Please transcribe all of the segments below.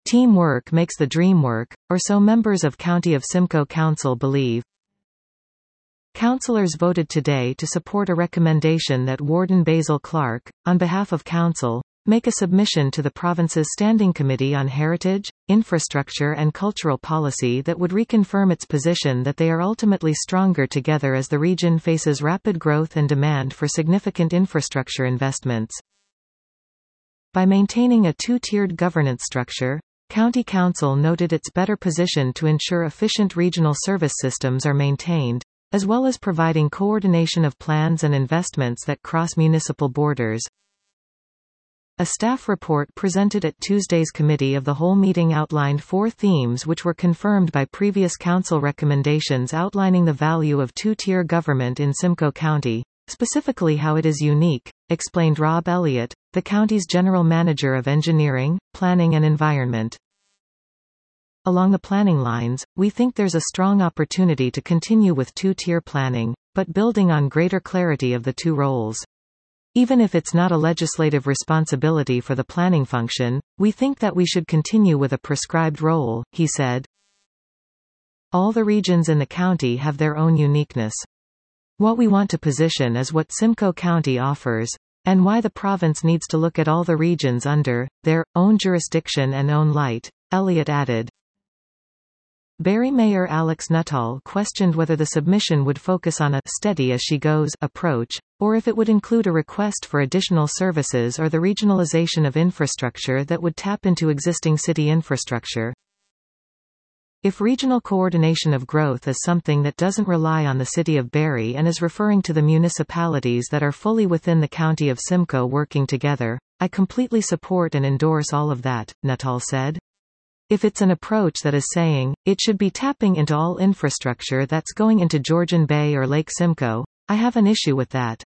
Teamwork makes the dream work, or so members of County of Simcoe Council believe. Councillors voted today to support a recommendation that Warden Basil Clark, on behalf of Council, make a submission to the province's Standing Committee on Heritage, Infrastructure and Cultural Policy that would reconfirm its position that they are ultimately stronger together as the region faces rapid growth and demand for significant infrastructure investments. By maintaining a two-tiered governance structure, County Council noted its better position to ensure efficient regional service systems are maintained, as well as providing coordination of plans and investments that cross municipal borders. A staff report presented at Tuesday's Committee of the Whole meeting outlined 4 themes which were confirmed by previous Council recommendations outlining the value of two-tier government in Simcoe County, specifically how it is unique, explained Rob Elliott, the county's General Manager of Engineering, Planning and Environment. Along the planning lines, we think there's a strong opportunity to continue with two-tier planning, but building on greater clarity of the two roles. Even if it's not a legislative responsibility for the planning function, we think that we should continue with a prescribed role, he said. All the regions in the county have their own uniqueness. What we want to position is what Simcoe County offers, and why the province needs to look at all the regions under their own jurisdiction and own light, Elliott added. Barrie Mayor Alex Nuttall questioned whether the submission would focus on a steady-as-she-goes approach, or if it would include a request for additional services or the regionalization of infrastructure that would tap into existing city infrastructure. If regional coordination of growth is something that doesn't rely on the city of Barrie and is referring to the municipalities that are fully within the county of Simcoe working together, I completely support and endorse all of that, Nuttall said. If it's an approach that is saying, it should be tapping into all infrastructure that's going into Georgian Bay or Lake Simcoe, I have an issue with that.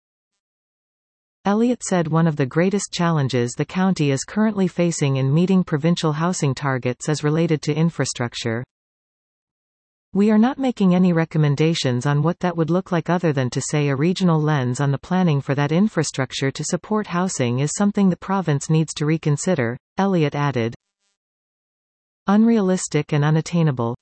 Elliott said one of the greatest challenges the county is currently facing in meeting provincial housing targets is related to infrastructure. We are not making any recommendations on what that would look like other than to say a regional lens on the planning for that infrastructure to support housing is something the province needs to reconsider, Elliott added. Unrealistic and unattainable.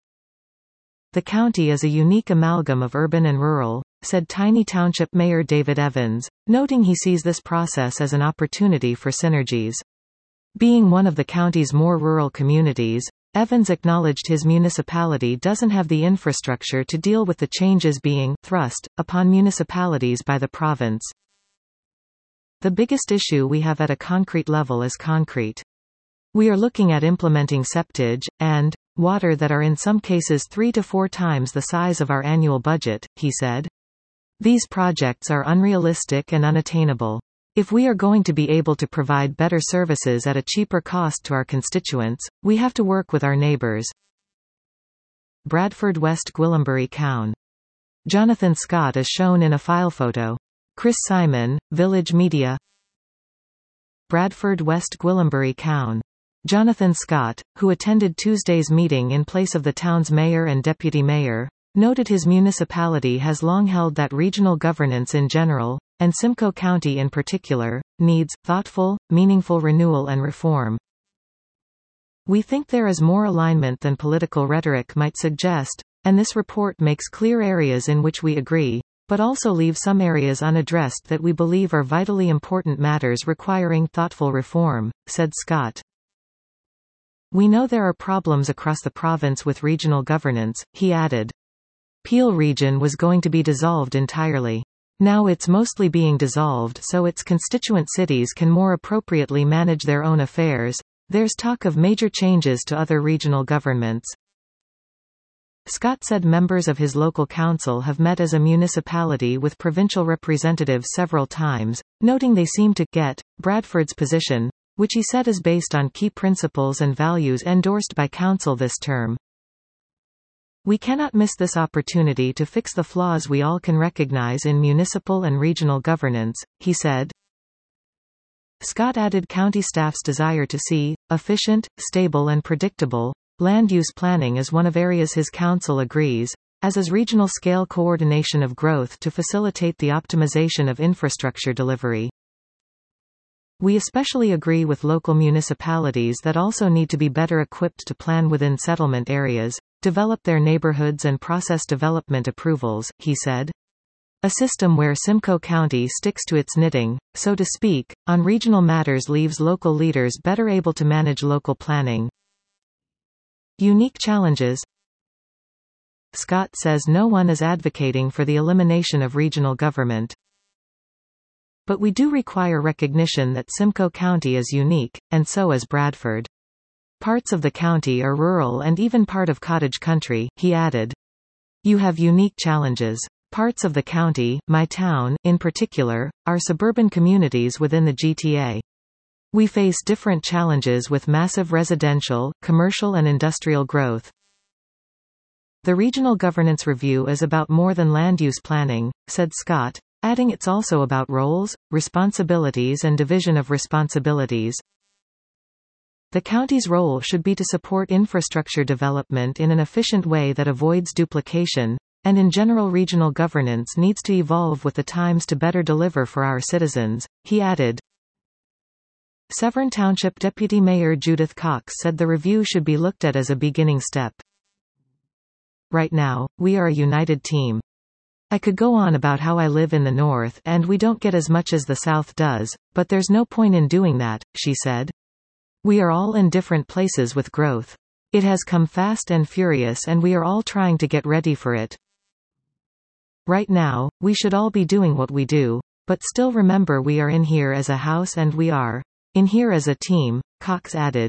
The county is a unique amalgam of urban and rural, said Tiny Township Mayor David Evans, noting he sees this process as an opportunity for synergies. Being one of the county's more rural communities, Evans acknowledged his municipality doesn't have the infrastructure to deal with the changes being thrust upon municipalities by the province. The biggest issue we have at a concrete level is concrete. We are looking at implementing septage and water that are in some cases 3 to 4 times the size of our annual budget, he said. These projects are unrealistic and unattainable. If we are going to be able to provide better services at a cheaper cost to our constituents, we have to work with our neighbours. Bradford West Gwillimbury Cown. Jonathan Scott is shown in a file photo. Chris Simon, Village Media. Bradford West Gwillimbury Cown. Jonathan Scott, who attended Tuesday's meeting in place of the town's mayor and deputy mayor, noted his municipality has long held that regional governance in general, and Simcoe County in particular, needs thoughtful, meaningful renewal and reform. We think there is more alignment than political rhetoric might suggest, and this report makes clear areas in which we agree, but also leaves some areas unaddressed that we believe are vitally important matters requiring thoughtful reform, said Scott. We know there are problems across the province with regional governance, he added. Peel Region was going to be dissolved entirely. Now it's mostly being dissolved so its constituent cities can more appropriately manage their own affairs. There's talk of major changes to other regional governments. Scott said members of his local council have met as a municipality with provincial representatives several times, noting they seem to get Bradford's position, which he said is based on key principles and values endorsed by council this term. We cannot miss this opportunity to fix the flaws we all can recognize in municipal and regional governance, he said. Scott added county staff's desire to see efficient, stable and predictable land use planning is one of areas his council agrees, as is regional scale coordination of growth to facilitate the optimization of infrastructure delivery. We especially agree with local municipalities that also need to be better equipped to plan within settlement areas, develop their neighborhoods and process development approvals, he said. A system where Simcoe County sticks to its knitting, so to speak, on regional matters leaves local leaders better able to manage local planning. Unique challenges. Scott says no one is advocating for the elimination of regional government. But we do require recognition that Simcoe County is unique, and so is Bradford. Parts of the county are rural and even part of cottage country, he added. You have unique challenges. Parts of the county, my town, in particular, are suburban communities within the GTA. We face different challenges with massive residential, commercial and industrial growth. The Regional Governance Review is about more than land use planning, said Scott, adding it's also about roles, responsibilities and division of responsibilities. The county's role should be to support infrastructure development in an efficient way that avoids duplication, and in general regional governance needs to evolve with the times to better deliver for our citizens, he added. Severn Township Deputy Mayor Judith Cox said the review should be looked at as a beginning step. Right now, we are a united team. I could go on about how I live in the north and we don't get as much as the south does, but there's no point in doing that, she said. We are all in different places with growth. It has come fast and furious and we are all trying to get ready for it. Right now, we should all be doing what we do, but still remember we are in here as a house and we are in here as a team, Cox added.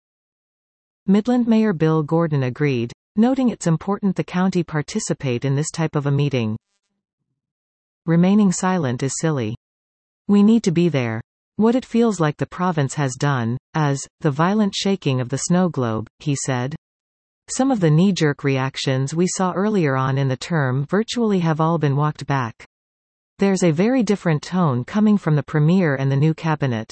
Midland Mayor Bill Gordon agreed, noting it's important the county participate in this type of a meeting. Remaining silent is silly. We need to be there. What it feels like the province has done, as, the violent shaking of the snow globe, he said. Some of the knee-jerk reactions we saw earlier on in the term virtually have all been walked back. There's a very different tone coming from the Premier and the new cabinet.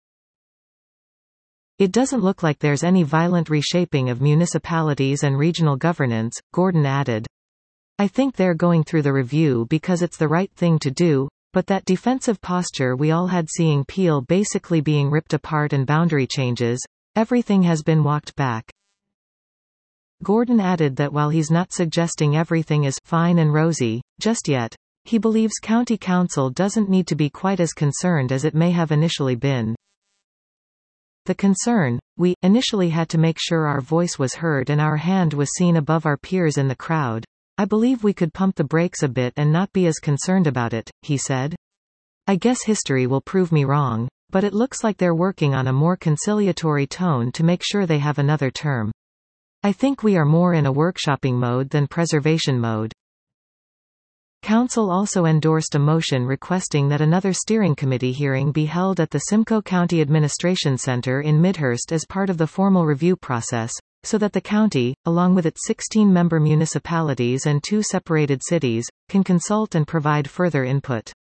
It doesn't look like there's any violent reshaping of municipalities and regional governance, Gordon added. I think they're going through the review because it's the right thing to do, but that defensive posture we all had seeing Peel basically being ripped apart and boundary changes, everything has been walked back. Gordon added that while he's not suggesting everything is fine and rosy, just yet, he believes County Council doesn't need to be quite as concerned as it may have initially been. The concern, we initially had to make sure our voice was heard and our hand was seen above our peers in the crowd. I believe we could pump the brakes a bit and not be as concerned about it, he said. I guess history will prove me wrong, but it looks like they're working on a more conciliatory tone to make sure they have another term. I think we are more in a workshopping mode than preservation mode. Council also endorsed a motion requesting that another steering committee hearing be held at the Simcoe County Administration Center in Midhurst as part of the formal review process, so that the county, along with its 16 member municipalities and 2 separated cities, can consult and provide further input.